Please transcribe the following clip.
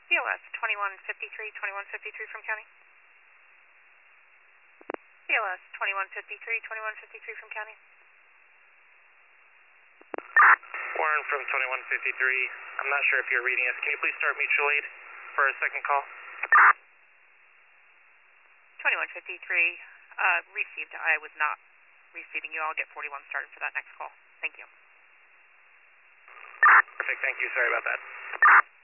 COS 2153 from county. COS 2153 from county. Warren from 2153. I'm not sure if you're reading us. Can you please start mutual aid for a second call? 2153, received. I was not receiving you. I'll get 41 started for that next call. Thank you. Perfect. Thank you. Sorry about that.